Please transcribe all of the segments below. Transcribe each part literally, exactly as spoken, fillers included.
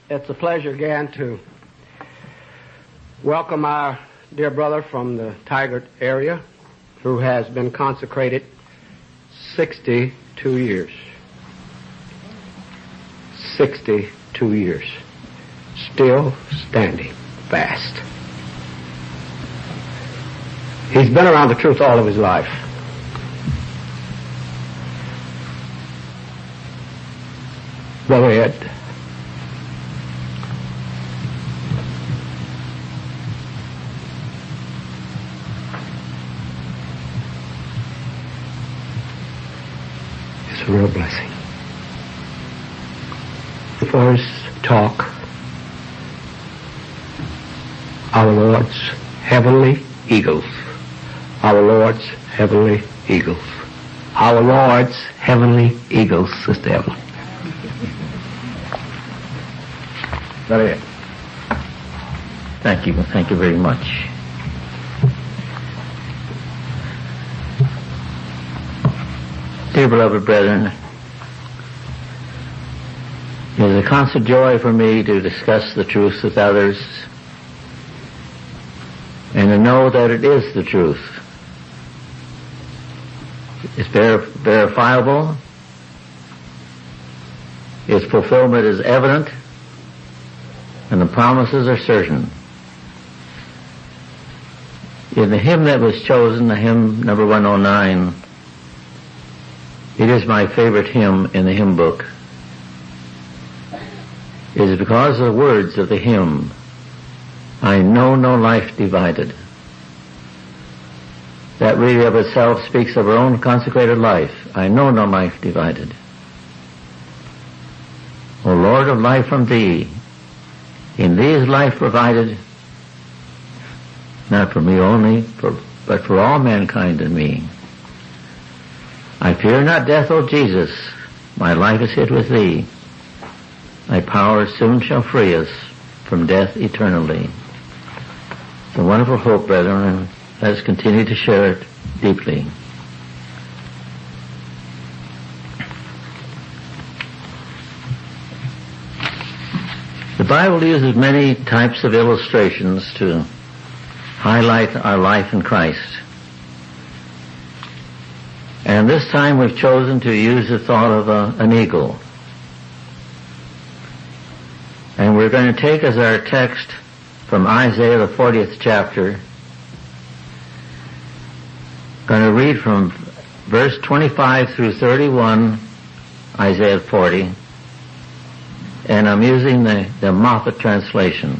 It's a pleasure again to welcome our dear brother from the Tigard area who has been consecrated sixty-two years. sixty-two years. Still standing fast. He's been around the truth all of his life. Brother Ed. It's a real blessing. For his talk, our Lord's heavenly eagles. Our Lord's heavenly eagles. Our Lord's heavenly eagles, Sister Evelyn. Brother Ed. Thank you. Thank you very much. Dear beloved brethren, it is a constant joy for me to discuss the truth with others and to know that it is the truth. It's ver- verifiable. Its fulfillment is evident, and the promises are certain. In the hymn that was chosen, the hymn number one oh nine, it is my favorite hymn in the hymn book. It is because of the words of the hymn, I know no life divided. That really of itself speaks of our own consecrated life. I know no life divided. O Lord of life from Thee, in Thee is life provided, not for me only, for, but for all mankind and me. I fear not death, O Jesus, my life is hid with Thee. Thy power soon shall free us from death eternally. It's a wonderful hope, brethren, and let us continue to share it deeply. The Bible uses many types of illustrations to highlight our life in Christ. And this time we've chosen to use the thought of a, an eagle. And we're going to take as our text from Isaiah the fortieth chapter, going to read from verse twenty-five through thirty-one, Isaiah forty, and I'm using the, the Moffat translation.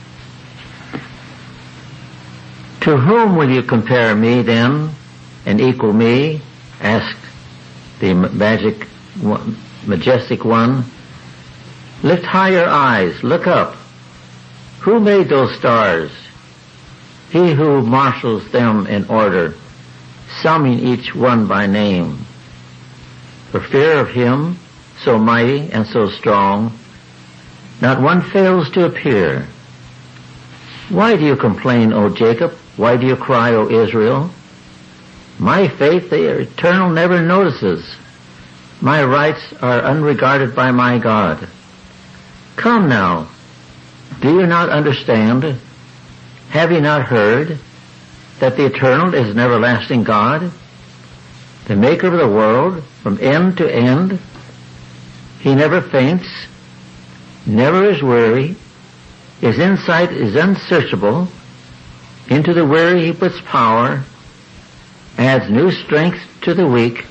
To whom will you compare me then, and equal me? Asked the magic, majestic one. Lift high your eyes, look up. Who made those stars? He who marshals them in order, summing each one by name. For fear of Him, so mighty and so strong, not one fails to appear. Why do you complain, O Jacob? Why do you cry, O Israel? My faith, the Eternal never notices. My rights are unregarded by my God. Come now, do you not understand? Have you not heard that the Eternal is an everlasting God, the maker of the world from end to end? He never faints, never is weary. His insight is unsearchable. Into the weary He puts power, adds new strength to the weak.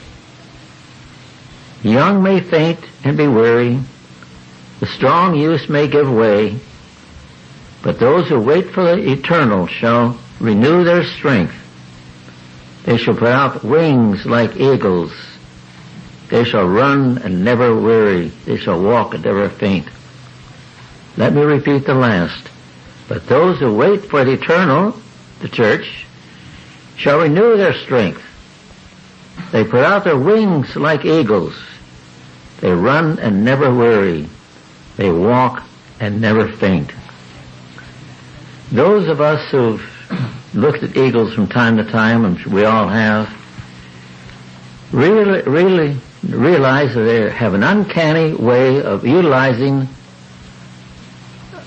Young may faint and be weary. The strong youth may give way. But those who wait for the Eternal shall renew their strength. They shall put out wings like eagles. They shall run and never weary. They shall walk and never faint. Let me repeat the last. But those who wait for the Eternal, the church, shall renew their strength. They put out their wings like eagles. They run and never weary. They walk and never faint. Those of us who've looked at eagles from time to time, and we all have, really, really realize that they have an uncanny way of utilizing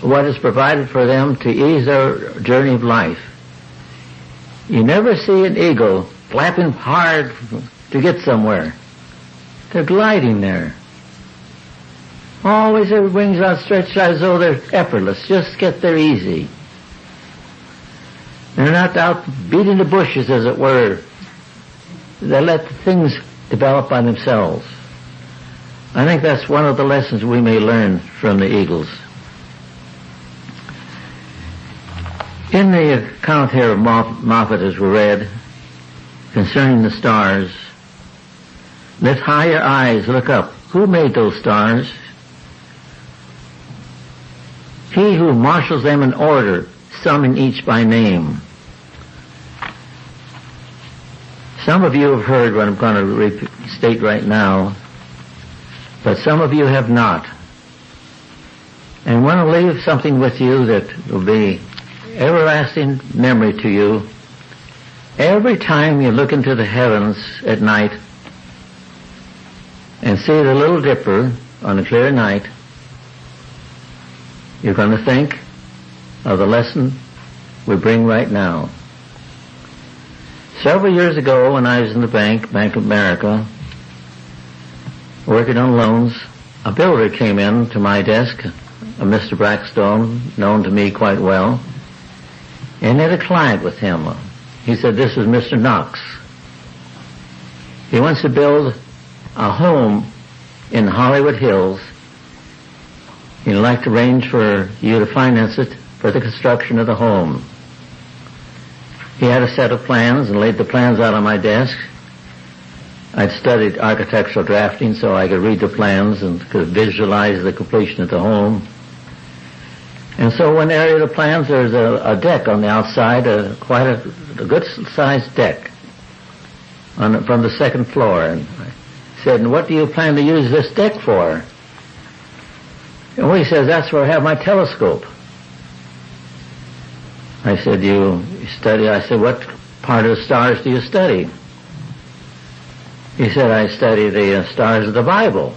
what is provided for them to ease their journey of life. You never see an eagle flapping hard to get somewhere. They're gliding there. Always their wings outstretched as though they're effortless. Just get there easy. They're not out beating the bushes, as it were. They let things develop by themselves. I think that's one of the lessons we may learn from the eagles. In the account here of Moffat, as we read, concerning the stars, lift high your eyes, look up. Who made those stars? He who marshals them in order, summing each by name. Some of you have heard what I'm going to state right now, but some of you have not. And I want to leave something with you that will be everlasting memory to you. Every time you look into the heavens at night and see the Little Dipper on a clear night, you're going to think of the lesson we bring right now. Several years ago, when I was in the bank, Bank of America, working on loans, a builder came in to my desk, a Mister Blackstone, known to me quite well, and had a client with him. He said, this is Mister Knox. He wants to build a home in Hollywood Hills. He'd like to arrange for you to finance it for the construction of the home. He had a set of plans and laid the plans out on my desk. I'd studied architectural drafting so I could read the plans and could visualize the completion of the home. And so one area of the plans, there's a, a deck on the outside, a, quite a, a good-sized deck on, from the second floor. And I said, and what do you plan to use this deck for? And well, he says, that's where I have my telescope. I said, you study? I said, what part of the stars do you study? He said, I study the uh, stars of the Bible.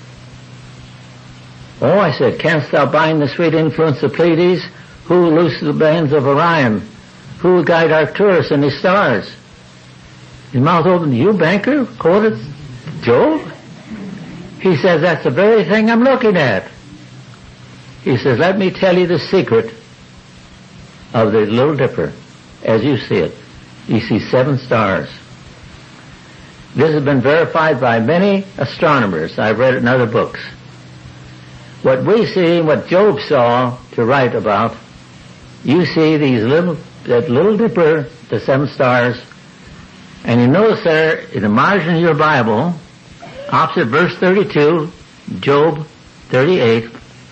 Oh, I said, canst thou bind the sweet influence of Pleiades? Who loose the bands of Orion? Who will guide Arcturus and his stars? His mouth open, you banker, quoted Job? He says, that's the very thing I'm looking at. He says, let me tell you the secret of the Little Dipper as you see it. You see seven stars. This has been verified by many astronomers. I've read it in other books. What we see, what Job saw to write about, you see these little, that Little Dipper, the seven stars, and you notice there in the margin of your Bible, opposite verse thirty-two, Job thirty-eight,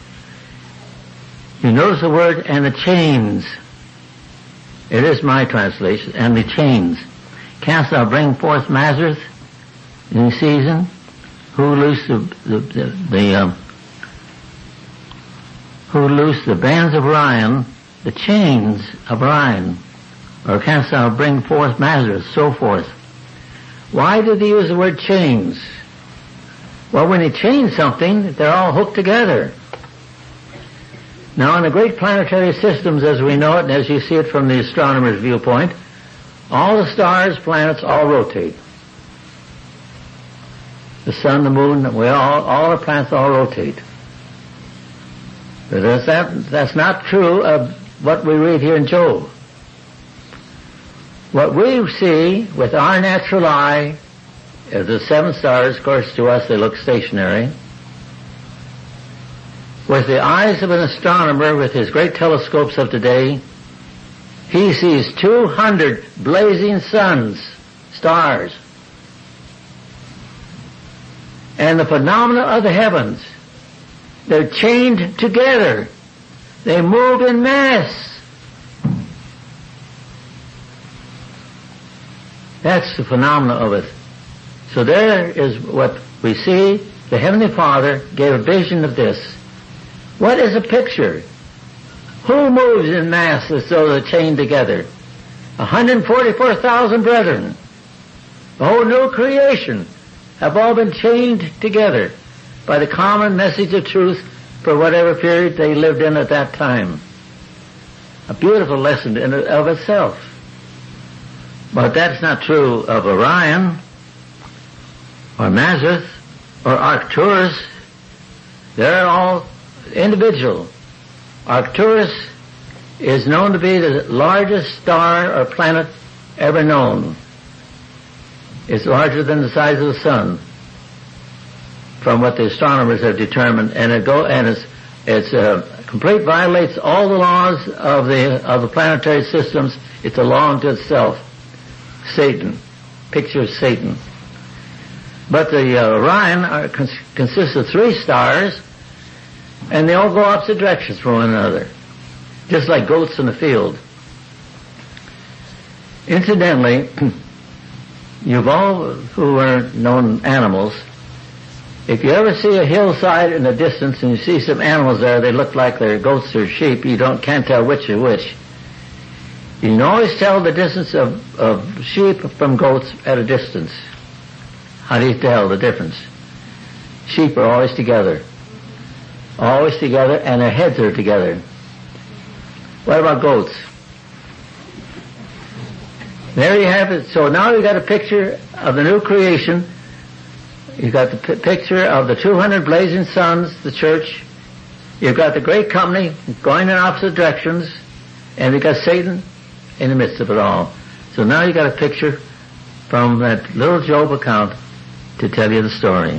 you notice the word, and the chains. It is my translation, and the chains. Canst thou bring forth Mazareth in season? Who loose the, the, the, the um, who loose the bands of Orion, the chains of Orion? Or canst thou bring forth Mazareth, so forth. Why did he use the word chains? Well, when he chains something, they're all hooked together. Now, in the great planetary systems as we know it, and as you see it from the astronomer's viewpoint, all the stars, planets, all rotate. The sun, the moon, we all, all the planets all rotate. But that's, that, that's not true of what we read here in Job. What we see with our natural eye is the seven stars. Of course, to us they look stationary. With the eyes of an astronomer with his great telescopes of today, he sees two hundred blazing suns, stars. And the phenomena of the heavens, they're chained together. They move in mass. That's the phenomena of it. So there is what we see. The Heavenly Father gave a vision of this. What is a picture? Who moves in mass as though they're chained together? one hundred forty-four thousand brethren. The whole new creation have all been chained together by the common message of truth for whatever period they lived in at that time. A beautiful lesson in of itself. But that's not true of Orion, or Mazzaroth, or Arcturus. They're all individual. Arcturus is known to be the largest star or planet ever known. It's larger than the size of the sun, from what the astronomers have determined, and it go and it's it's uh, complete violates all the laws of the of the planetary systems. It's a law unto itself. Satan, picture of Satan. But the uh, Orion are, cons- consists of three stars, and they all go opposite directions from one another, just like goats in the field. Incidentally, you've all who are known animals, if you ever see a hillside in the distance and you see some animals there, they look like they're goats or sheep, you don't can't tell which is which. You can always tell the distance of, of sheep from goats at a distance. How do you tell the difference? Sheep are always together. Always together, and their heads are together. What about goats? There you have it. So now you've got a picture of the new creation. You've got the p- picture of the two hundred blazing suns, the church. You've got the great company going in opposite directions, and you've got Satan in the midst of it all. So now you've got a picture from that little Job account to tell you the story.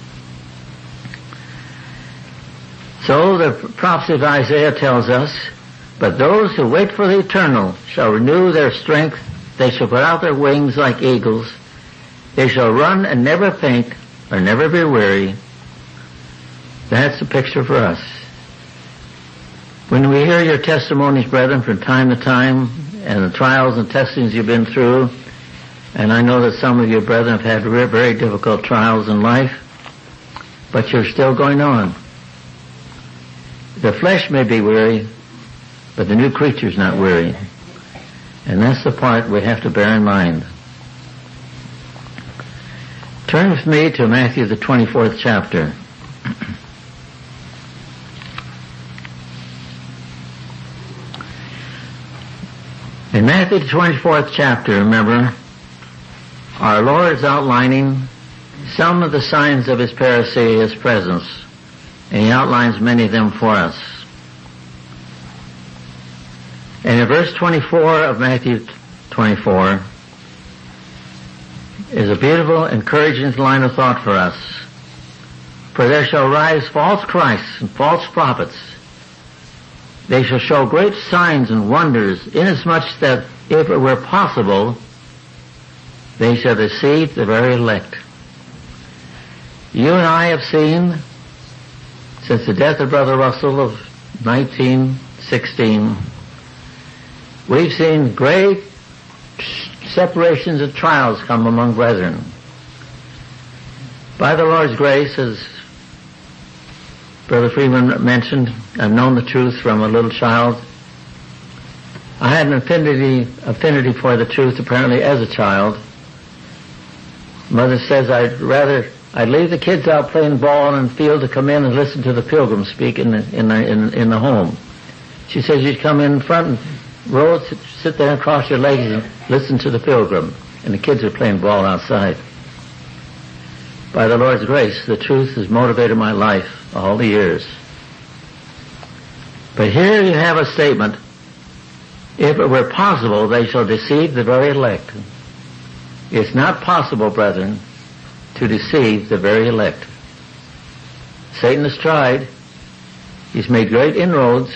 So the prophecy of Isaiah tells us, but those who wait for the eternal shall renew their strength. They shall put out their wings like eagles. They shall run and never faint or never be weary. That's the picture for us. When we hear your testimonies, brethren, from time to time, and the trials and testings you've been through, and I know that some of your brethren have had very difficult trials in life, but you're still going on. The flesh may be weary, but the new creature's not weary. And that's the part we have to bear in mind. Turn with me to Matthew the twenty-fourth chapter. In Matthew the twenty-fourth chapter, remember, our Lord is outlining some of the signs of His parousia, His presence, and He outlines many of them for us. And in verse twenty-four of Matthew twenty-four is a beautiful, encouraging line of thought for us. For there shall rise false Christs and false prophets. They shall show great signs and wonders, inasmuch that if it were possible, they shall deceive the very elect. You and I have seen, since the death of Brother Russell of nineteen sixteen, we've seen great separations and trials come among brethren. By the Lord's grace, as Brother Freeman mentioned, I've known the truth from a little child. I had an affinity, affinity for the truth apparently as a child. Mother says I'd rather, I'd leave the kids out playing ball in the field to come in and listen to the pilgrim speak in the, in the, in, in the home. She says you'd come in front and row, sit, sit there and cross your legs and listen to the pilgrim. And the kids are playing ball outside. By the Lord's grace, the truth has motivated my life all the years. But here you have a statement, if it were possible, they shall deceive the very elect. It's not possible, brethren, to deceive the very elect. Satan has tried. He's made great inroads.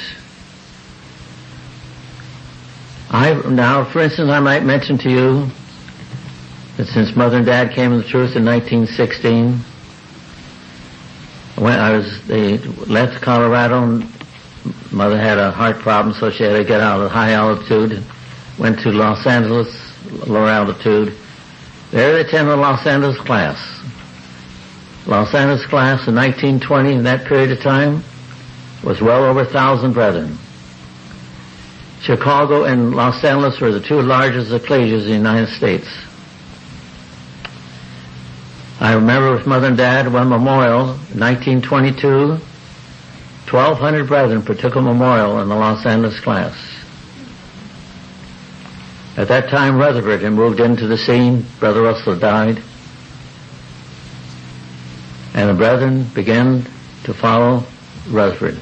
I now, for instance, I might mention to you that since Mother and Dad came to the truth in nineteen sixteen, when I was, they left Colorado, and Mother had a heart problem, so she had to get out of high altitude, went to Los Angeles, lower altitude. There they attended the Los Angeles class. Los Angeles class in nineteen twenty, in that period of time, was well over a thousand brethren. Chicago and Los Angeles were the two largest ecclesias in the United States. I remember with Mother and Dad one memorial, nineteen twenty-two, twelve hundred brethren partook a memorial in the Los Angeles class. At that time, Rutherford had moved into the scene. Brother Russell died. And the brethren began to follow Rutherford.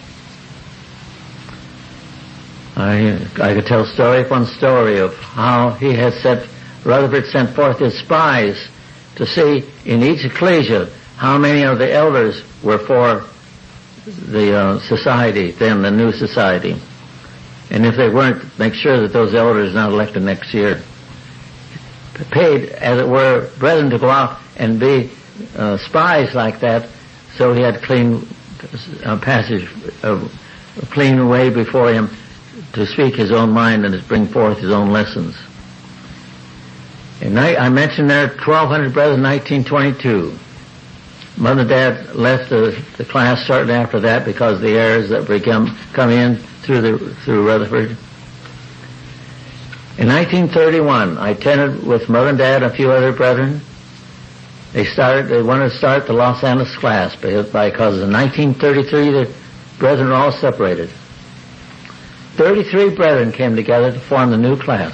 I, I could tell story upon story of how he had sent, Rutherford sent forth his spies to see in each ecclesia how many of the elders were for the uh, society, then the new society. And if they weren't, make sure that those elders are not elected next year. Paid, as it were, brethren to go out and be uh, spies like that, so he had clean uh, passage, uh, clean way before him to speak his own mind and to bring forth his own lessons. And I, I mentioned there twelve hundred brethren in nineteen twenty-two. Mother and Dad left the, the class shortly after that because the errors that become come in through the through Rutherford. In nineteen thirty-one, I attended with Mother and Dad and a few other brethren. They started. They wanted to start the Los Angeles class because in nineteen thirty-three the brethren were all separated. Thirty-three brethren came together to form the new class.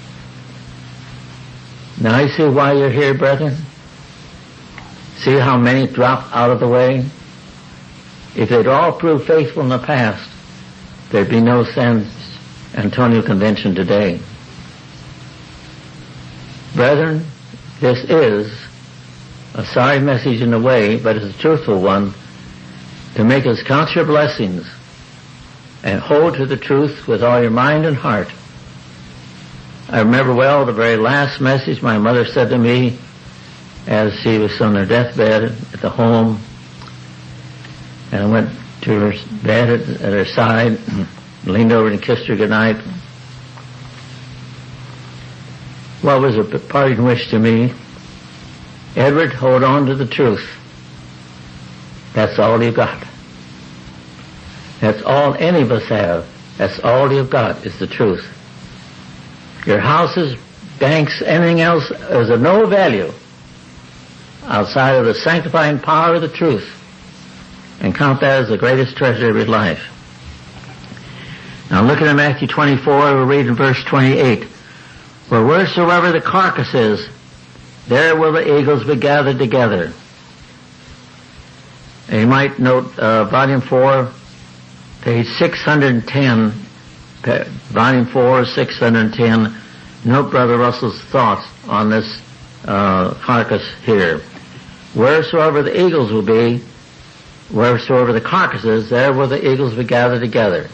Now you see why you're here, brethren? See how many dropped out of the way? If they'd all proved faithful in the past, there'd be no San Antonio Convention today. Brethren, this is a sorry message in a way, but it's a truthful one, to make us count your blessings and hold to the truth with all your mind and heart. I remember well the very last message my mother said to me as she was on her deathbed at the home, and I went to her bed at, at her side, and leaned over and kissed her goodnight. What was her parting wish to me? Edward, hold on to the truth. That's all you've got. That's all any of us have. That's all you've got is the truth. Your houses, banks, anything else is of no value outside of the sanctifying power of the truth, and count that as the greatest treasure of your life. Now looking at Matthew twenty-four, we'll read in verse twenty-eight. For wheresoever the carcass is, there will the eagles be gathered together. And you might note uh, volume four, page six hundred ten, volume four, six hundred ten. Note Brother Russell's thoughts on this uh, carcass here. Wheresoever the eagles will be, wheresoever the carcass is, there will the eagles be gathered together.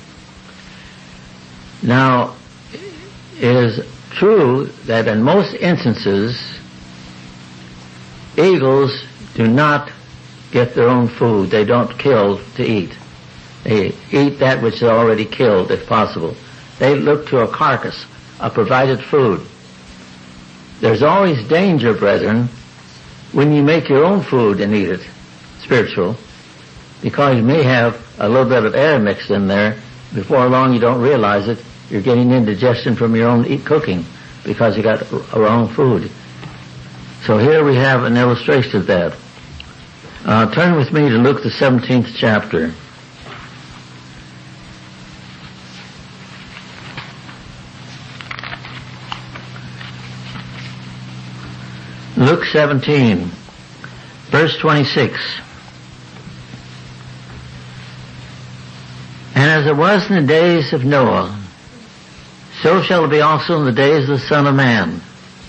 Now, it is true that in most instances, eagles do not get their own food. They don't kill to eat. They eat that which is already killed, if possible. They look to a carcass, a provided food. There's always danger, brethren, when you make your own food and eat it, spiritual, because you may have a little bit of air mixed in there. Before long you don't realize it, you're getting indigestion from your own eat cooking because you got wrong food. So here we have an illustration of that. Uh, turn with me to Luke the seventeenth chapter. Luke seventeen, verse twenty-six. And as it was in the days of Noah, so shall it be also in the days of the Son of Man.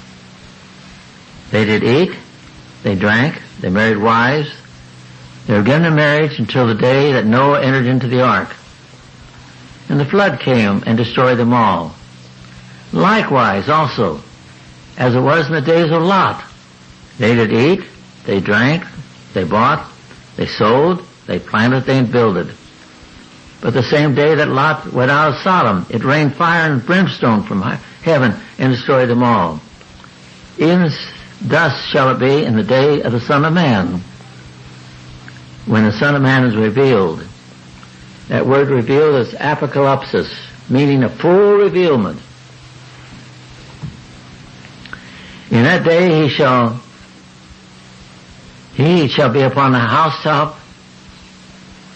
They did eat, they drank, they married wives, they were given in marriage until the day that Noah entered into the ark. And the flood came and destroyed them all. Likewise also, as it was in the days of Lot, they did eat, they drank, they bought, they sold, they planted, they builded. But the same day that Lot went out of Sodom, it rained fire and brimstone from heaven and destroyed them all. Even thus shall it be in the day of the Son of Man, when the Son of Man is revealed. That word revealed is apocalypsis, meaning a full revealment. In that day he shall He shall be upon the housetop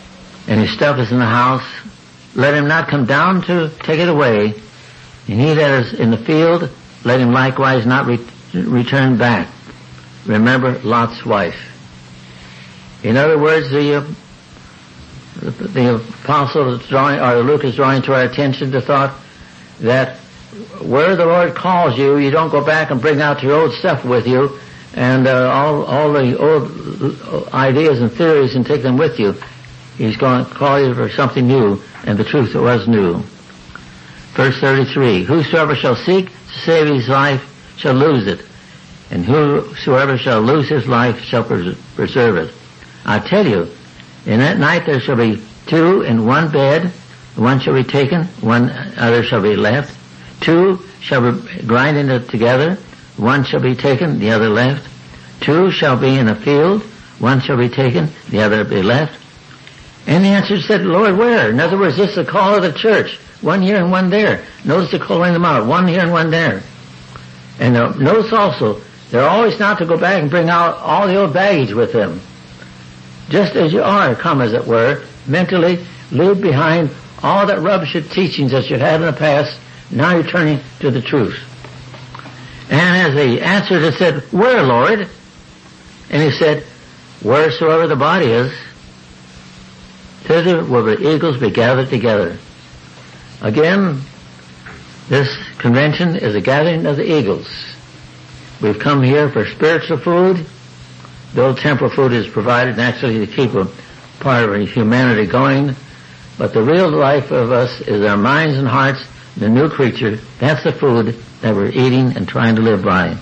and his stuff is in the house, let him not come down to take it away, and he that is in the field, let him likewise not re- return back. Remember Lot's wife. In other words, the, uh, the, the apostle is drawing, or Luke is drawing to our attention the thought that where the Lord calls you, you don't go back and bring out your old stuff with you and uh, all all the old ideas and theories and take them with you. He's going to call you for something new, and the truth was new. Verse thirty-three, whosoever shall seek to save his life shall lose it, and whosoever shall lose his life shall pres- preserve it. I tell you, in that night there shall be two in one bed, one shall be taken, one other shall be left. Two shall be grinding together, one shall be taken, the other left. Two shall be in a field, one shall be taken, the other be left. And the answer said, Lord, where? In other words, this is the call of the church. One here and one there. Notice the calling them out. One here and one there. And uh, notice also, they're always not to go back and bring out all the old baggage with them. Just as you are, come as it were, mentally leave behind all that rubbish of teachings that you had in the past. Now you're turning to the truth. And as he answered, it said, where, Lord? And he said, wheresoever the body is, thither will the eagles be gathered together. Again, this convention is a gathering of the eagles. We've come here for spiritual food. The old temporal food is provided naturally to keep a part of our humanity going. But the real life of us is our minds and hearts, the new creature. That's the food that we're eating and trying to live by.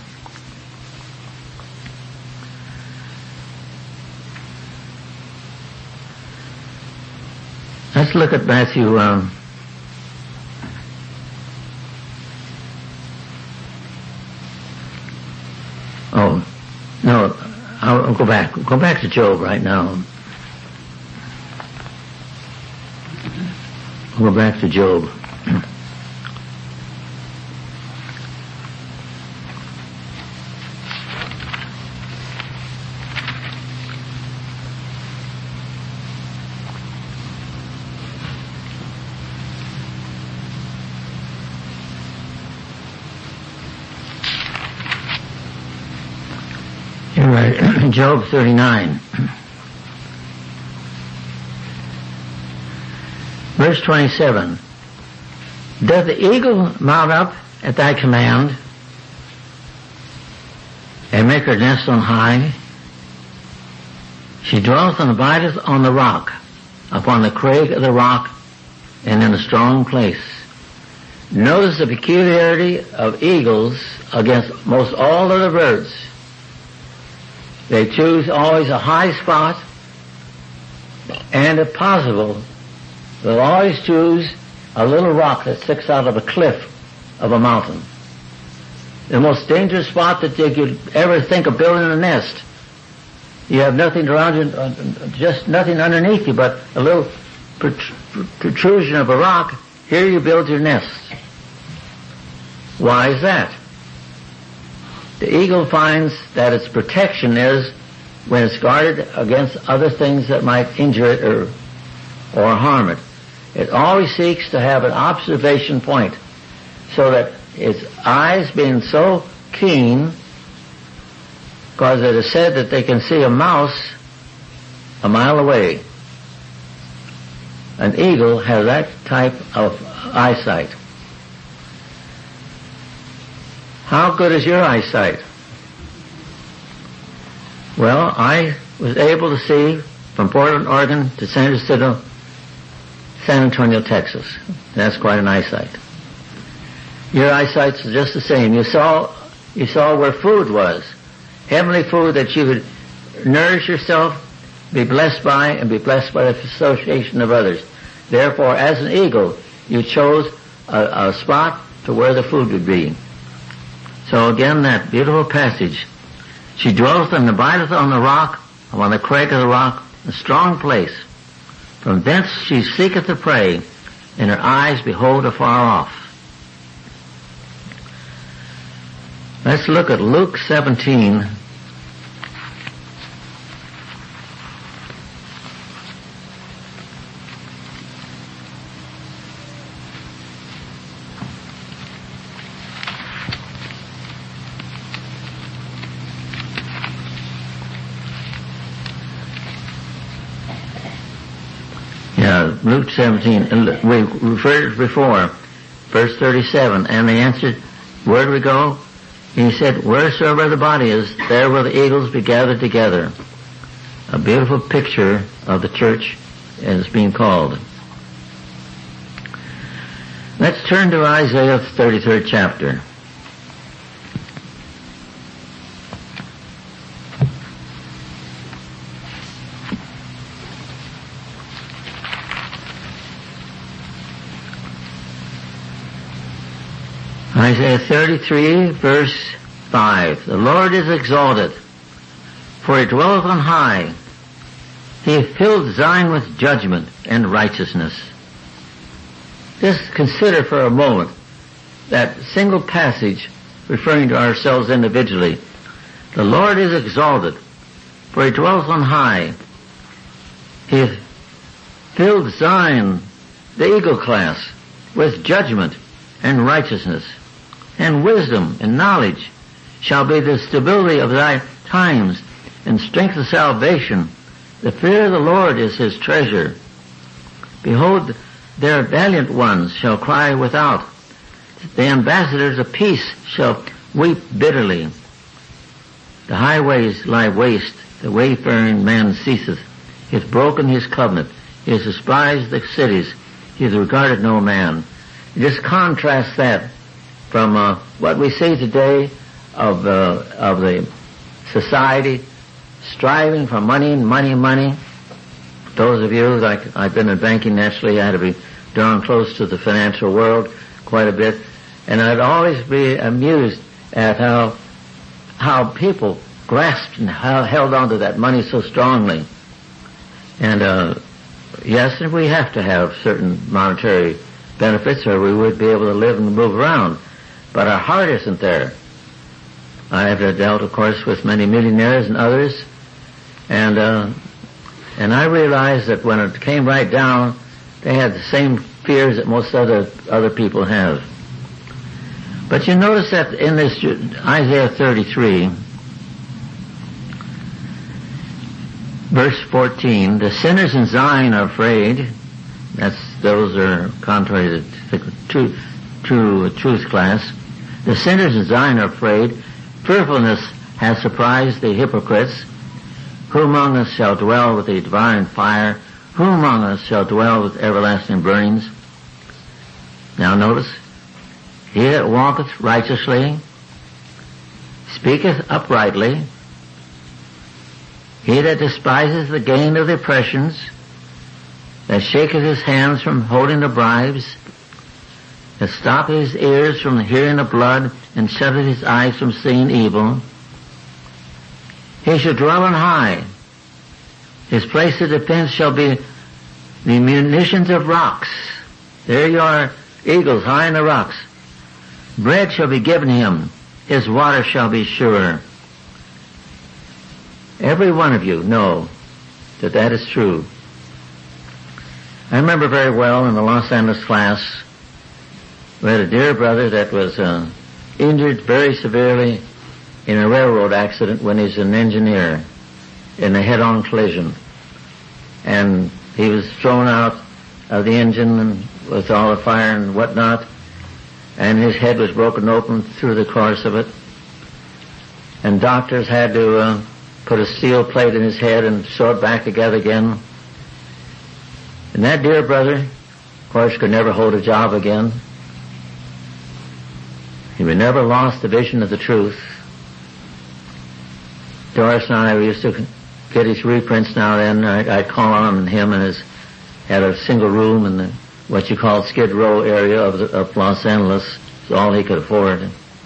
Let's look at Matthew um, oh no I'll, I'll go back go back to Job right now. I'll go back to Job. You're right. Job thirty-nine. Verse twenty-seven. Doth the eagle mount up at thy command, and make her nest on high? She dwelleth and abideth on the rock, upon the crag of the rock, and in a strong place. Notice the peculiarity of eagles against most all other birds. They choose always a high spot, and if possible, they'll always choose a little rock that sticks out of a cliff of a mountain. The most dangerous spot that you could ever think of building a nest. You have nothing around you, just nothing underneath you but a little protrusion of a rock. Here you build your nest. Why is that? The eagle finds that its protection is when it's guarded against other things that might injure it or, or harm it. It always seeks to have an observation point so that its eyes being so keen, because it is said that they can see a mouse a mile away. An eagle has that type of eyesight. How good is your eyesight? Well, I was able to see from Portland, Oregon to San Antonio, San Antonio, Texas. That's quite an eyesight. Your eyesight's just the same. You saw, you saw where food was. Heavenly food that you would nourish yourself, be blessed by, and be blessed by the association of others. Therefore, as an eagle, you chose a, a spot to where the food would be. So again, that beautiful passage. She dwelleth and abideth on the rock, upon the crag of the rock, a strong place. From thence she seeketh the prey, and her eyes behold afar off. Let's look at Luke seventeen. uh, Luke seventeen, we referred before, verse thirty-seven, and they answered, where do we go? He said, wheresoever the body is, there will the eagles be gathered together. A beautiful picture of the church as being called. Let's turn to Isaiah thirty-third chapter. Isaiah thirty-three, verse five. The Lord is exalted, for he dwelleth on high. He hath filled Zion with judgment and righteousness. Just consider for a moment that single passage referring to ourselves individually. The Lord is exalted, for he dwelleth on high. He hath filled Zion, the eagle class, with judgment and righteousness. And wisdom and knowledge shall be the stability of thy times, and strength of salvation. The fear of the Lord is his treasure. Behold, their valiant ones shall cry without. The ambassadors of peace shall weep bitterly. The highways lie waste, the wayfaring man ceaseth. He hath broken his covenant. He has despised the cities. He hath regarded no man. Just contrast that from uh, what we see today of uh, of the society striving for money and money and money. Those of you, like I've been in banking naturally, I had to be darn close to the financial world quite a bit, and I'd always be amused at how how people grasped and how held on to that money so strongly. And uh, yes, and we have to have certain monetary benefits, or we would be able to live and move around. But our heart isn't there. I have dealt, of course, with many millionaires and others, and uh, and I realized that when it came right down, they had the same fears that most other other people have. But you notice that in this Isaiah thirty-three, verse fourteen, the sinners in Zion are afraid. That's those are contrary to the truth, true truth class. The sinners in Zion are afraid. Fearfulness has surprised the hypocrites. Who among us shall dwell with the divine fire? Who among us shall dwell with everlasting burnings? Now notice, he that walketh righteously, speaketh uprightly, he that despiseth the gain of the oppressions, that shaketh his hands from holding the bribes, that stoppeth his ears from hearing of blood, and shutteth his eyes from seeing evil, he shall dwell on high. His place of defense shall be the munitions of rocks. There you are, eagles high in the rocks. Bread shall be given him. His water shall be sure. Every one of you know that that is true. I remember very well in the Los Angeles class, we had a dear brother that was uh, injured very severely in a railroad accident when he was an engineer in a head-on collision. And he was thrown out of the engine and with all the fire and whatnot, and his head was broken open through the course of it. And doctors had to uh, put a steel plate in his head and sew it back together again. And that dear brother, of course, could never hold a job again. He never lost the vision of the truth. Doris and I used to get his reprints now and then. I'd call on him, and his had a single room in the what you call Skid Row area of, the, of Los Angeles. It's all he could afford.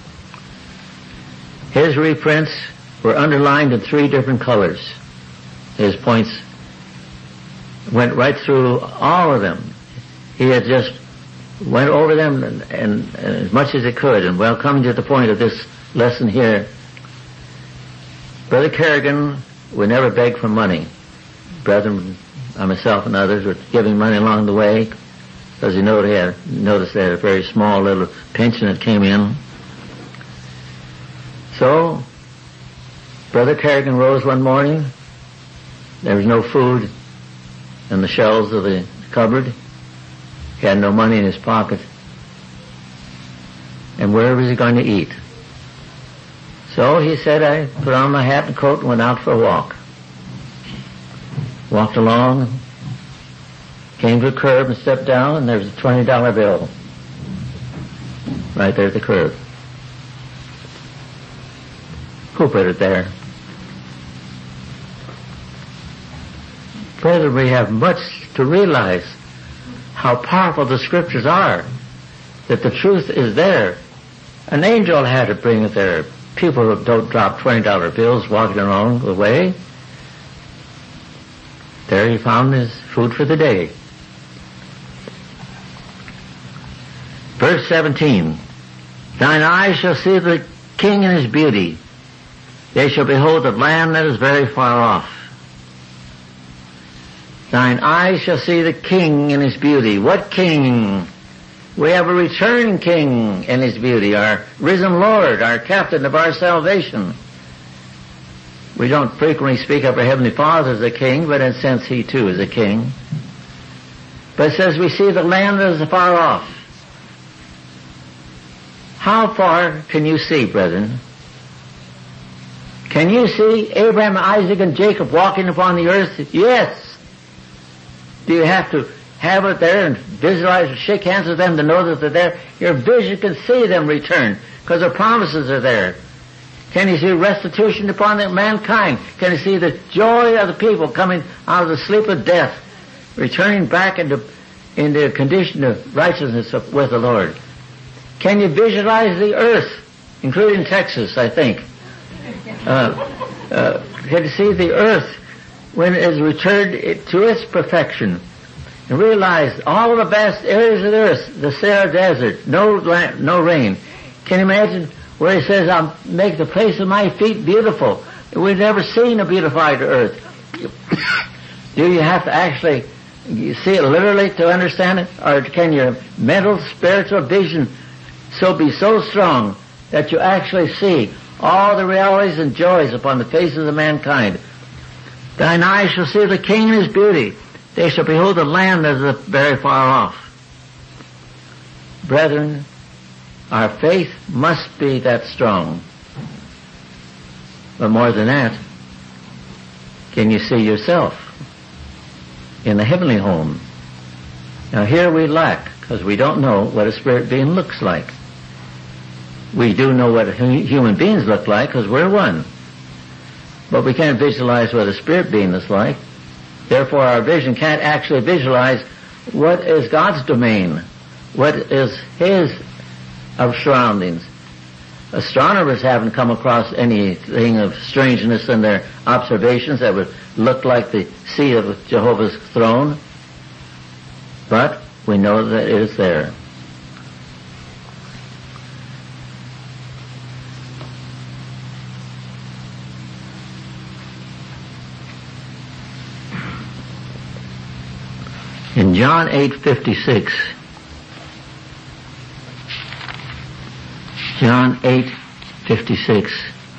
His reprints were underlined in three different colors. His points went right through all of them. He had just went over them and, and, and as much as he could. And well, coming to the point of this lesson here, Brother Kerrigan would never beg for money. Brethren, myself and others were giving money along the way because he noticed they had, noticed they had a very small little pension that came in. So, Brother Kerrigan rose one morning. There was no food in the shelves of the cupboard. He had no money in his pocket. And where was he going to eat? So he said, I put on my hat and coat and went out for a walk. Walked along, came to a curb and stepped down, and there was a twenty dollar bill right there at the curb. Who put it there? Further, we have much to realize how powerful the Scriptures are, that the truth is there. An angel had to bring it there. People don't drop twenty dollar bills walking along the way. There he found his food for the day. Verse seventeen, thine eyes shall see the King in his beauty. They shall behold the land that is very far off. Thine eyes shall see the King in his beauty. What King? We have a returning King in his beauty, our risen Lord, our captain of our salvation. We don't frequently speak of our Heavenly Father as a king, but in a sense he too is a king. But it says we see the land that is afar off. How far can you see, brethren? Can you see Abraham, Isaac, and Jacob walking upon the earth? Yes. Do you have to have it there and visualize and shake hands with them to know that they're there? Your vision can see them return because the promises are there. Can you see restitution upon mankind? Can you see the joy of the people coming out of the sleep of death, returning back into, into a condition of righteousness with the Lord? Can you visualize the earth, including Texas, I think? Uh, uh, can you see the earth when it is returned to its perfection? And realize all the vast areas of the earth, the Sahara Desert, no land, no rain. Can you imagine where he says, I'll make the place of my feet beautiful? We've never seen a beautified earth. Do you have to actually see it literally to understand it? Or can your mental, spiritual vision so be so strong that you actually see all the realities and joys upon the faces of mankind? Thine eyes shall see the King in his beauty. They shall behold the land that is very far off. Brethren, our faith must be that strong. But more than that, can you see yourself in the heavenly home? Now here we lack, because we don't know what a spirit being looks like. We do know what human beings look like, because we're one. But we can't visualize what a spirit being is like. Therefore our vision can't actually visualize what is God's domain, what is his of surroundings. Astronomers haven't come across anything of strangeness in their observations that would look like the seat of Jehovah's throne, but we know that it is there. In John eight fifty-six, John eight fifty-six,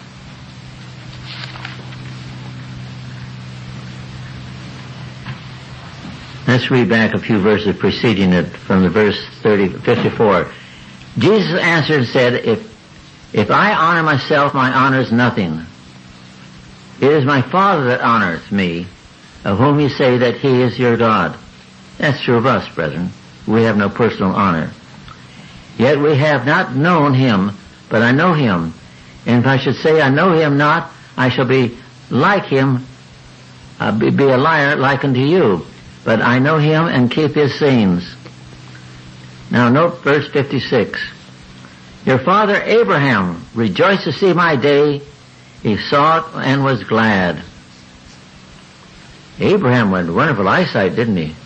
let's read back a few verses preceding it from the verse thirty, fifty-four. Jesus answered and said, if, if I honor myself, my honor is nothing. It is my Father that honoreth me, of whom you say that he is your God. That's true of us, brethren. We have no personal honor. Yet we have not known him, but I know him. And if I should say I know him not, I shall be like him, uh, be, be a liar like unto you. But I know him and keep his sayings. Now note verse fifty-six. Your father Abraham rejoiced to see my day. He saw it and was glad. Abraham had wonderful eyesight, didn't he?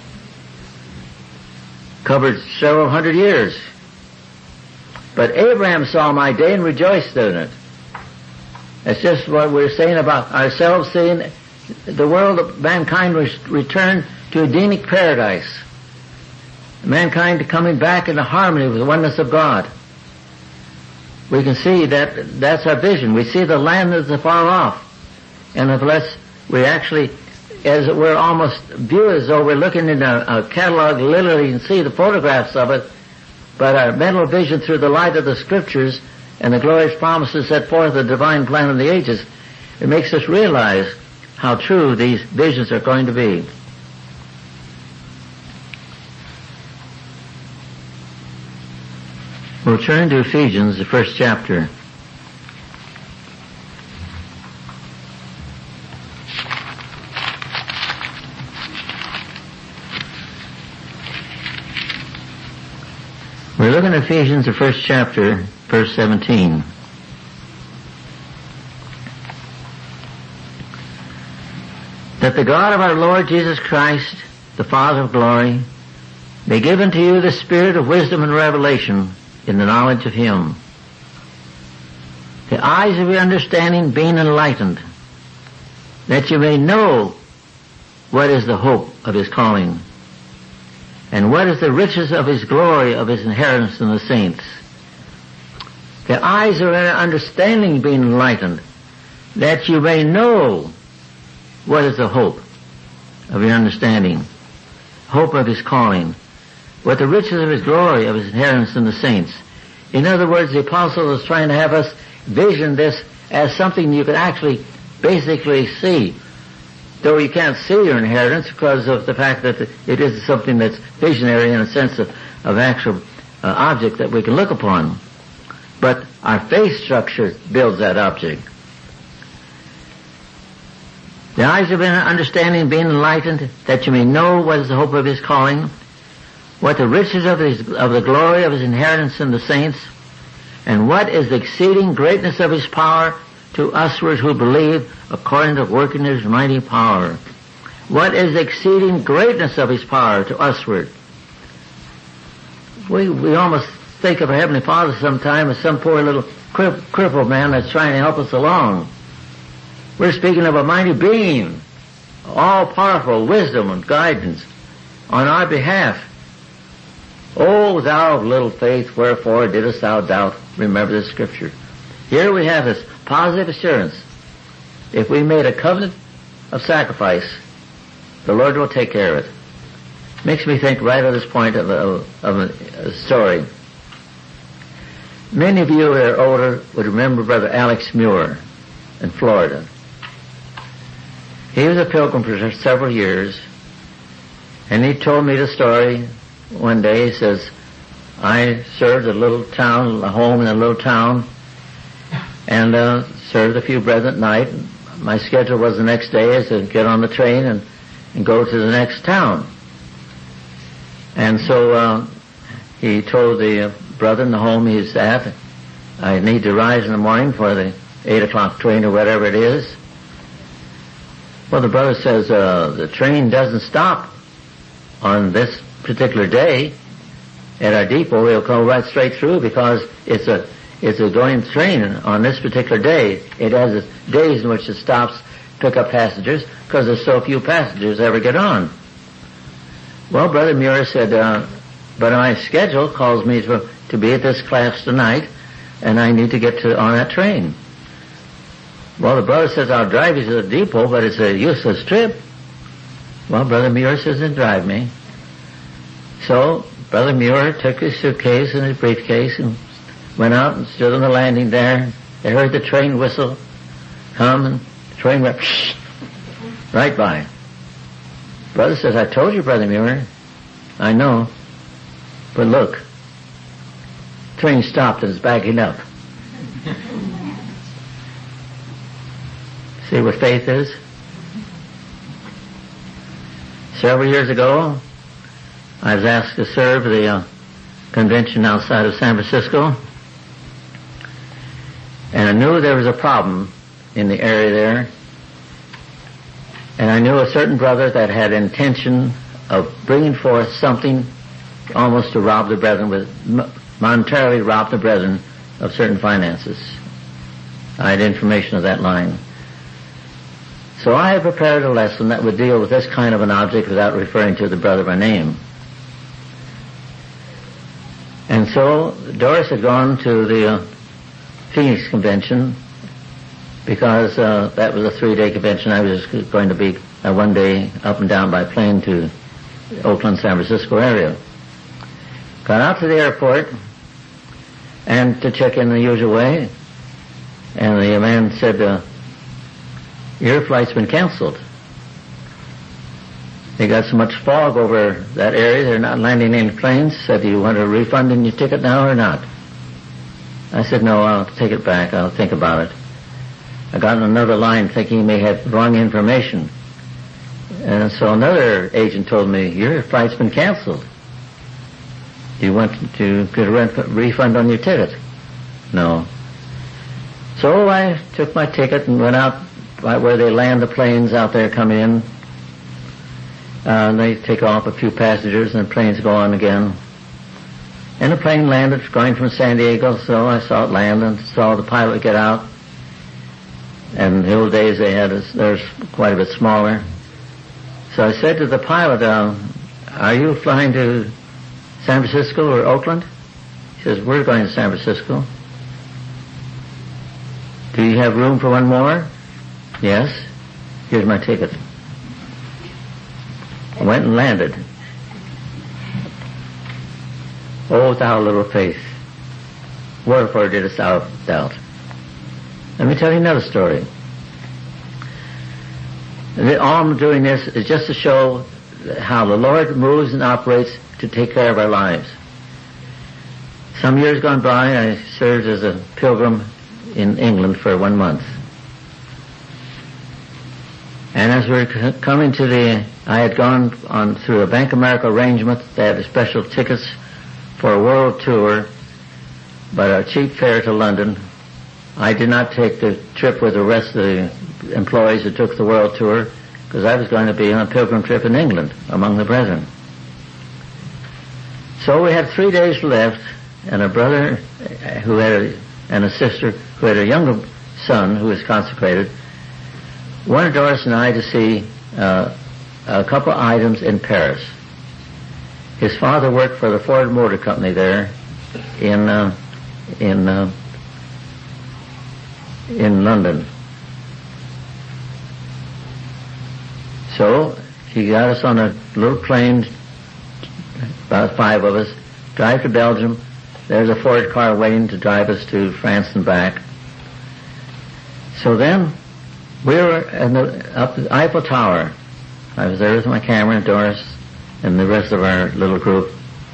Covered several hundred years. But Abraham saw my day and rejoiced in it. That's just what we're saying about ourselves, seeing the world of mankind return to Edenic paradise. Mankind coming back into harmony with the oneness of God. We can see that that's our vision. We see the land that's afar off. And unless we actually as it were, almost view as though we're looking in a, a catalog, literally, and see the photographs of it, but our mental vision through the light of the Scriptures and the glorious promises set forth the divine plan of the ages, it makes us realize how true these visions are going to be. We'll turn to Ephesians, the first chapter. We're looking at Ephesians, the first chapter, verse seventeen. That the God of our Lord Jesus Christ, the Father of glory, may give unto you the spirit of wisdom and revelation in the knowledge of Him, the eyes of your understanding being enlightened, that you may know what is the hope of His calling, and what is the riches of His glory, of His inheritance in the saints. The eyes of your understanding being enlightened, that you may know what is the hope of your understanding, hope of His calling, what the riches of His glory, of His inheritance in the saints. In other words, the apostle is trying to have us vision this as something you can actually basically see. Though you can't see your inheritance because of the fact that it is something that's visionary in a sense of, of actual uh, object that we can look upon. But our faith structure builds that object. The eyes of understanding being enlightened, that you may know what is the hope of His calling, what the riches of, his, of the glory of His inheritance in the saints, and what is the exceeding greatness of His power to usward who believe, according to working His mighty power. What is the exceeding greatness of His power to usward? We, we almost think of our Heavenly Father sometime as some poor little cri- crippled man that's trying to help us along. We're speaking of a mighty being, all-powerful wisdom and guidance on our behalf. O thou of little faith, wherefore didst thou doubt? Remember the Scripture. Here we have this positive assurance. If we made a covenant of sacrifice, the Lord will take care of it. Makes me think right at this point of a, of a, a story. Many of you who are older would remember Brother Alex Muir in Florida. He was a pilgrim for several years, and he told me the story one day. He says, I served a little town, a home in a little town, and uh, served a few brethren at night. My schedule was the next day is to get on the train and, and go to the next town. And so uh, he told the uh, brother in the home he's at, I need to rise in the morning for the eight o'clock train or whatever it is. Well, the brother says, uh, the train doesn't stop on this particular day at our depot. We'll go right straight through because it's a it's a going train on this particular day. It has days in which it stops, pick up passengers, because there's so few passengers ever get on. Well, Brother Muir said, uh, but my schedule calls me to, to be at this class tonight, and I need to get to on that train. Well, the brother says, I'll drive you to the depot, but it's a useless trip. Well, Brother Muir says, then drive me. So, Brother Muir took his suitcase and his briefcase and went out and stood on the landing there. They heard the train whistle come, and the train went right by. Brother says, I told you, Brother Muir. I know. But look, train stopped and is backing up. See what faith is? Several years ago, I was asked to serve the uh, convention outside of San Francisco, and I knew there was a problem in the area there, and I knew a certain brother that had intention of bringing forth something almost to rob the brethren, with monetarily rob the brethren of certain finances. I had information of that line. So I had prepared a lesson that would deal with this kind of an object without referring to the brother by name. And so Doris had gone to the uh, Phoenix convention because uh, that was a three-day convention. I was just going to be uh, one day up and down by plane to Oakland, San Francisco area. Got out to the airport and to check in the usual way, and the man said, uh, your flight's been canceled. They got so much fog over that area, they're not landing any planes. Said, do you want a refund in your ticket now or not? I said, no, I'll take it back. I'll think about it. I got on another line thinking he may have wrong information. And so another agent told me, your flight's been canceled. Do you want to get a refund on your ticket? No. So I took my ticket and went out right where they land the planes out there coming in. Uh, they take off a few passengers and the planes go on again. And the plane landed going from San Diego, so I saw it land and saw the pilot get out. And in the old days they had, a, they're quite a bit smaller. So I said to the pilot, uh, are you flying to San Francisco or Oakland? He says, we're going to San Francisco. Do you have room for one more? Yes. Here's my ticket. I went and landed. Oh, thou little faith, wherefore didst thou doubt? Let me tell you another story. All I'm doing this is just to show how the Lord moves and operates to take care of our lives. Some years gone by, I served as a pilgrim in England for one month. And as we were coming to the, I had gone on through a Bank of America arrangement. They had special tickets for a world tour, but a cheap fare to London. I did not take the trip with the rest of the employees who took the world tour, because I was going to be on a pilgrim trip in England among the brethren. So we had three days left, and a brother who had a, and a sister who had a younger son who was consecrated wanted Doris and I to see uh, a couple of items in Paris. His father worked for the Ford Motor Company there in uh, in uh, in London. So he got us on a little plane, about five of us, drive to Belgium. There's a Ford car waiting to drive us to France and back. So then we were in the, up the Eiffel Tower. I was there with my camera and Doris and the rest of our little group.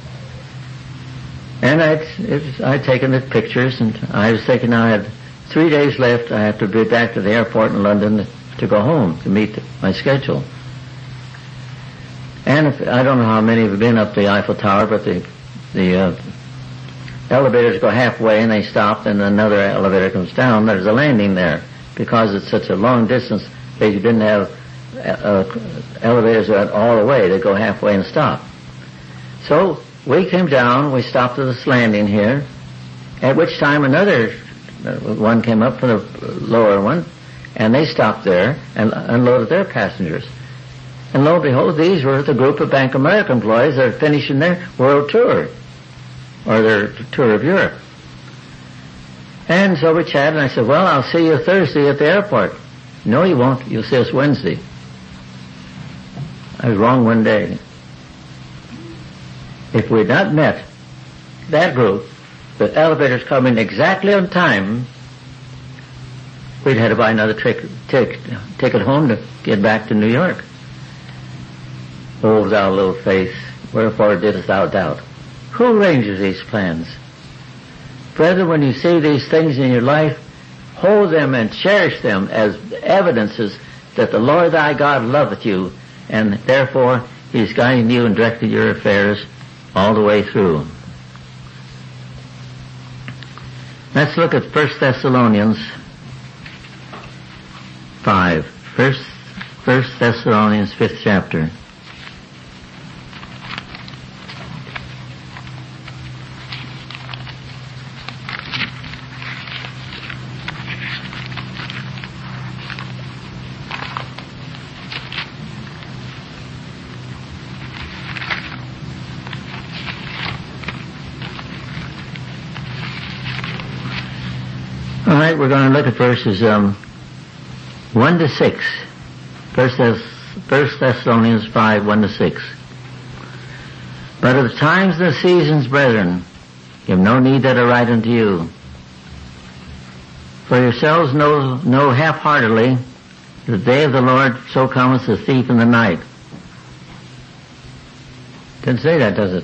And I'd, it was, I'd taken the pictures, and I was thinking I had three days left. I had to be back to the airport in London to go home to meet my schedule. And if, I don't know how many have been up the Eiffel Tower, but the the uh, elevators go halfway and they stop, and another elevator comes down. There's a landing there because it's such a long distance. They didn't have uh, elevators that went all the way. They go halfway and stop. So we came down. We stopped at this landing here, at which time another one came up from the lower one, and they stopped there and unloaded their passengers. And lo and behold, these were the group of Bank of America employees that are finishing their world tour, or their tour of Europe. And so we chatted, and I said, well, I'll see you Thursday at the airport. No, you won't. You'll see us Wednesday. I was wrong one day. If we had not met that group, the elevators coming exactly on time, we'd had to buy another ticket, ticket, ticket home to get back to New York. O thou little faith, wherefore didst thou doubt? Who arranges these plans? Brethren, when you see these things in your life, hold them and cherish them as evidences that the Lord thy God loveth you, and therefore he is guiding you and directing your affairs all the way through. Let's look at First Thessalonians five. First, First Thessalonians fifth chapter. All right, we're going to look at verses um, one to six. First First Thessalonians five, one to six. But of the times and the seasons, brethren, you have no need that I write unto you. For yourselves know, know half-heartedly the day of the Lord so cometh as a thief in the night. Didn't say that, does it?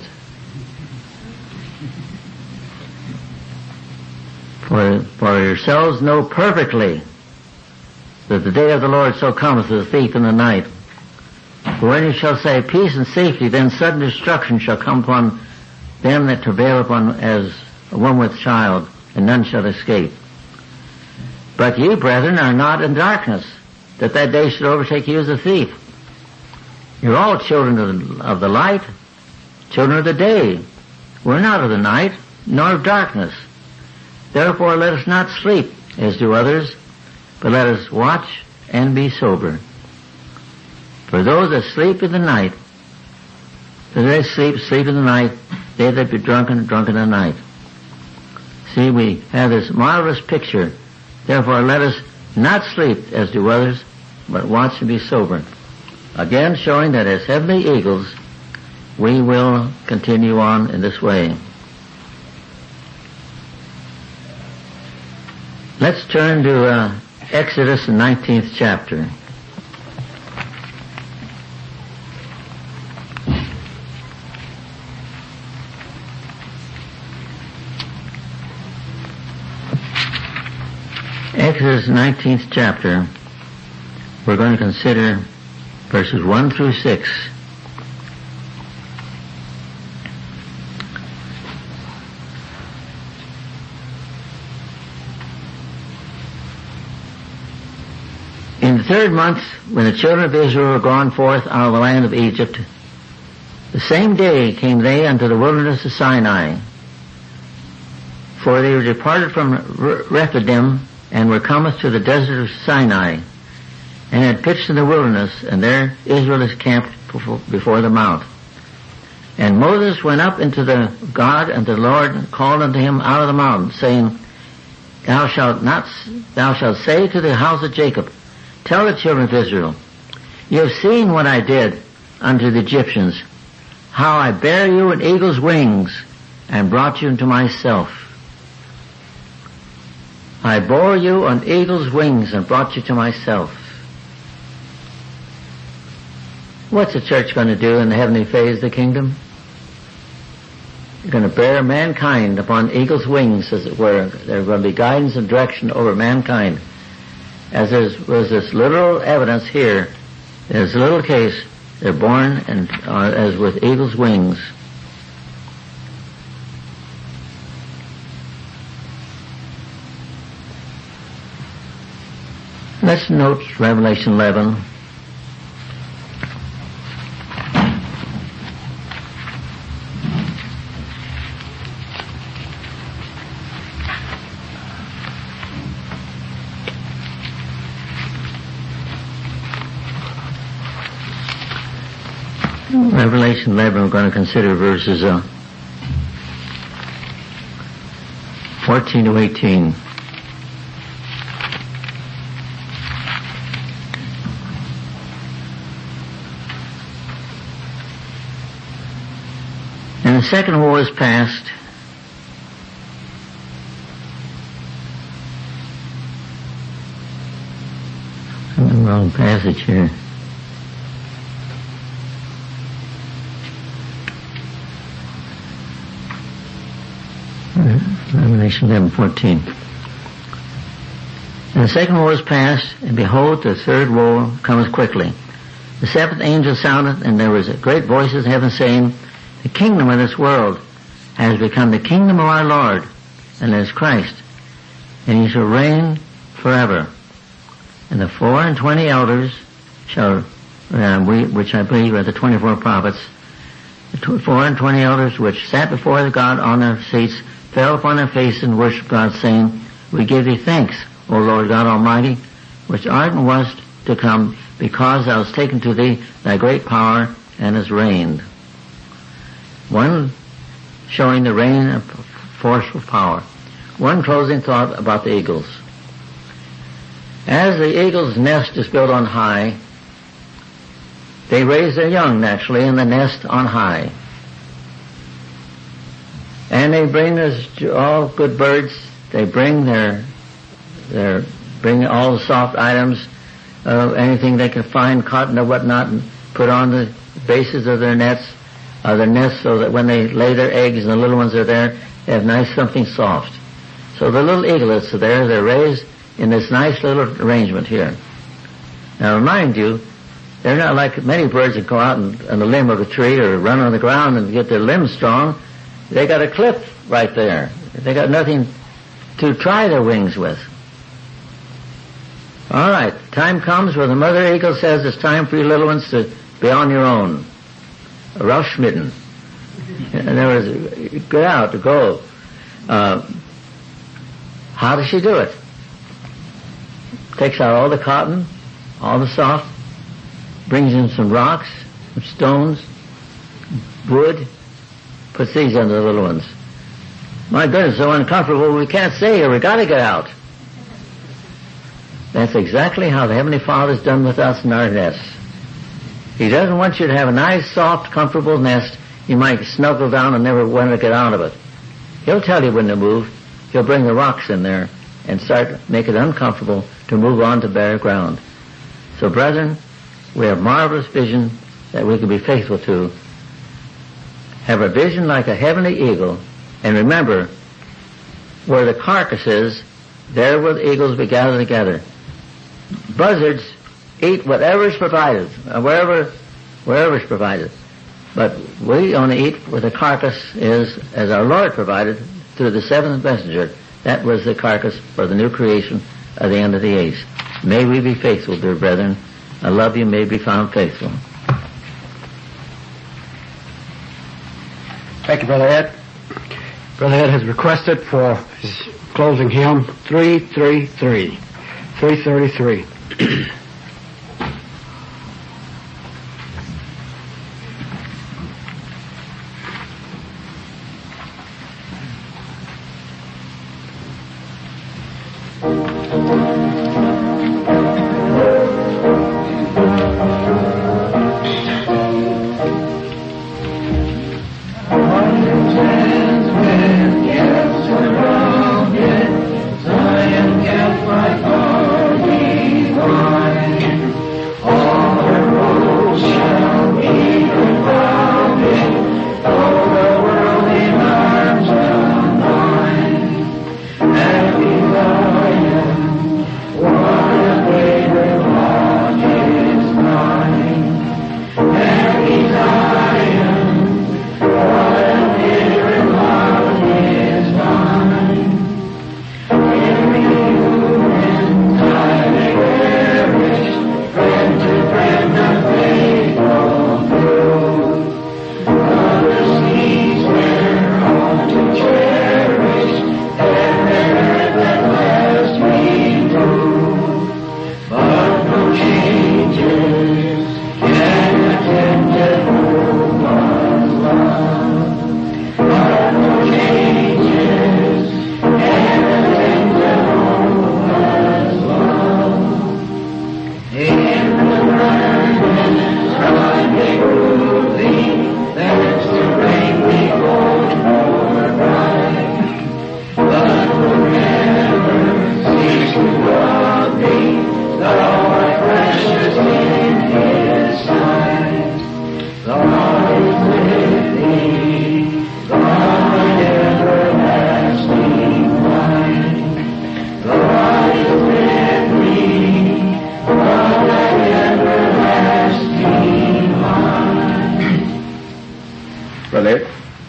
For, for yourselves know perfectly that the day of the Lord so cometh as a thief in the night. For when you shall say peace and safety, then sudden destruction shall come upon them that travail upon as one with child, and none shall escape. But ye, brethren, are not in darkness, that that day should overtake you as a thief. You're all children of the, of the light, children of the day. We're not of the night, nor of darkness. Therefore let us not sleep, as do others, but let us watch and be sober. For those that sleep in the night, for they sleep, sleep in the night, they that be drunken, drunken in the night. See, we have this marvelous picture. Therefore let us not sleep, as do others, but watch and be sober. Again showing that as heavenly eagles, we will continue on in this way. Let's turn to uh, Exodus, the nineteenth chapter. Exodus, nineteenth chapter. We're going to consider verses one through six. In the third month, when the children of Israel were gone forth out of the land of Egypt, the same day came they unto the wilderness of Sinai. For they were departed from Rephidim, and were cometh to the desert of Sinai, and had pitched in the wilderness, and there Israel is camped before the mount. And Moses went up into the God, and the Lord called unto him out of the mountain, saying, Thou shalt not, thou shalt say to the house of Jacob, Tell the children of Israel, You have seen what I did unto the Egyptians, how I bare you in eagle's wings, and brought you unto myself. I bore you on eagle's wings and brought you to myself. What's the church going to do in the heavenly phase of the kingdom? They're going to bear mankind upon eagle's wings, as it were. There's going to be guidance and direction over mankind. As there was this literal evidence here, in this little case, they're born and uh, as with eagle's wings. Let's note Revelation eleven. Revelation eleven, we're going to consider verses uh, fourteen to eighteen. And the second war is past. I'm in the wrong passage here. Revelation eleven fourteen. And the second woe is past, and behold, the third woe cometh quickly. The seventh angel sounded, and there was a great voice in heaven saying, The kingdom of this world has become the kingdom of our Lord, and is Christ, and he shall reign forever. And the four and twenty elders shall, uh, we, which I believe are the twenty-four prophets, the four and twenty elders which sat before God on their seats, fell upon their faces and worshipped God, saying, We give thee thanks, O Lord God Almighty, which art and wast to come, because thou hast taken to thee thy great power, and hast reigned. One showing the reign of forceful power. One closing thought about the eagles. As the eagle's nest is built on high, they raise their young naturally in the nest on high. And they bring us all good birds. They bring their, their, bring all the soft items, uh, anything they can find, cotton or whatnot, and put on the bases of their nets, of their nests, so that when they lay their eggs and the little ones are there, they have nice something soft. So the little eaglets are there. They're raised in this nice little arrangement here. Now, remind you, they're not like many birds that go out on, on the limb of a tree or run on the ground and get their limbs strong. They got a clip right there. They got nothing to try their wings with. All right, time comes where the mother eagle says it's time for you little ones to be on your own. Rausschmitten. In other words, get out, to go. Uh, how does she do it? Takes out all the cotton, all the soft, brings in some rocks, some stones, wood, puts these under the little ones. My goodness, so uncomfortable, we can't stay here, we gotta get out. That's exactly how the Heavenly Father's done with us in our nests. He doesn't want you to have a nice, soft, comfortable nest you might snuggle down and never want to get out of it. He'll tell you when to move. He'll bring the rocks in there and start make it uncomfortable to move on to bare ground. So, brethren, we have marvelous vision that we can be faithful to. Have a vision like a heavenly eagle, and remember, where the carcass is, there will the eagles be gathered together. Buzzards eat whatever is provided, wherever, wherever is provided. But we only eat where the carcass is, as our Lord provided through the seventh messenger. That was the carcass for the new creation at the end of the age. May we be faithful, dear brethren. I love you, may be found faithful. Thank you, Brother Ed. Brother Ed has requested for his closing hymn, three thirty-three. three thirty-three. Brother.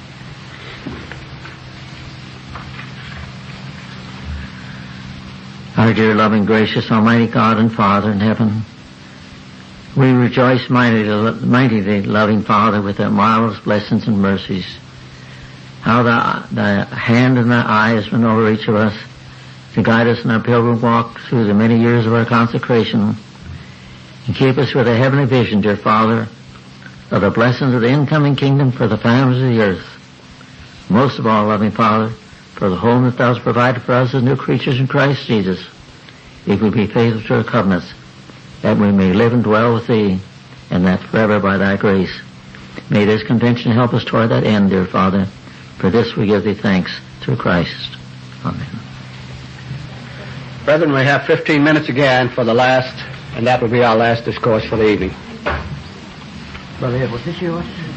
Our dear, loving, gracious, almighty God and Father in heaven, we rejoice mightily, mightily, loving Father, with thy marvelous blessings and mercies. How the, the hand and the eye has been over each of us to guide us in our pilgrim walk through the many years of our consecration, and keep us with a heavenly vision, dear Father, of the blessings of the incoming kingdom for the families of the earth. Most of all, loving Father, for the home that thou hast provided for us as new creatures in Christ Jesus, if we be faithful to our covenants, that we may live and dwell with thee and that forever by thy grace. May this convention help us toward that end, dear Father. For this we give thee thanks through Christ. Amen. Brethren, we have fifteen minutes again for the last, and that will be our last discourse for the evening. Brother Ed, was this yours?